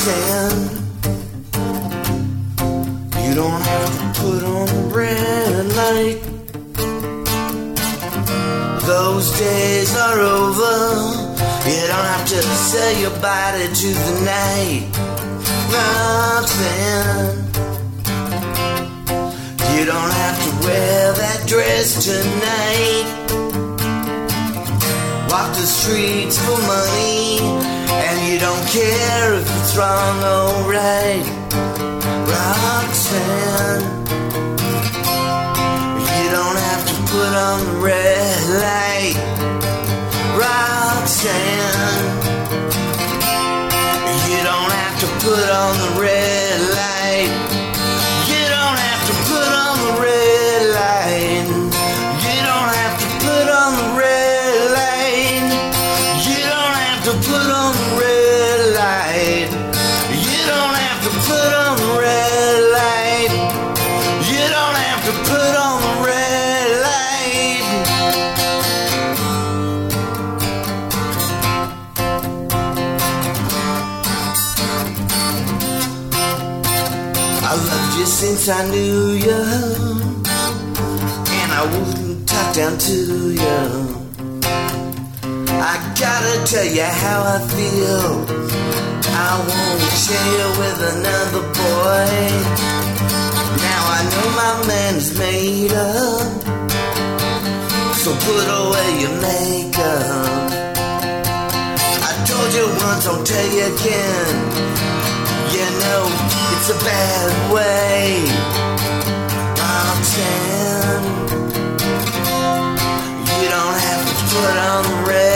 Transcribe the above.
Roxanne, you don't have to put on the red light. Those days are over. You don't have to sell your body to the night. Roxanne, you don't have to wear that dress tonight. Walk the streets for money, and you don't care if it's wrong or right. Roxanne, you don't have to put on the red light. Roxanne, you don't have to put on the red light. You don't have to put on the red light. You don't have to put on the red light. You don't have to put on the red light. You don't have to put on the red light. You don't have to put on the red light. I loved you since I knew you, and I wouldn't talk down to you. I gotta tell you how I feel. I won't share with another boy. Now I know my man's made up, so put away your makeup. I told you once, I'll tell you again. You know it's a bad way. Roxanne, you don't have to put on the red.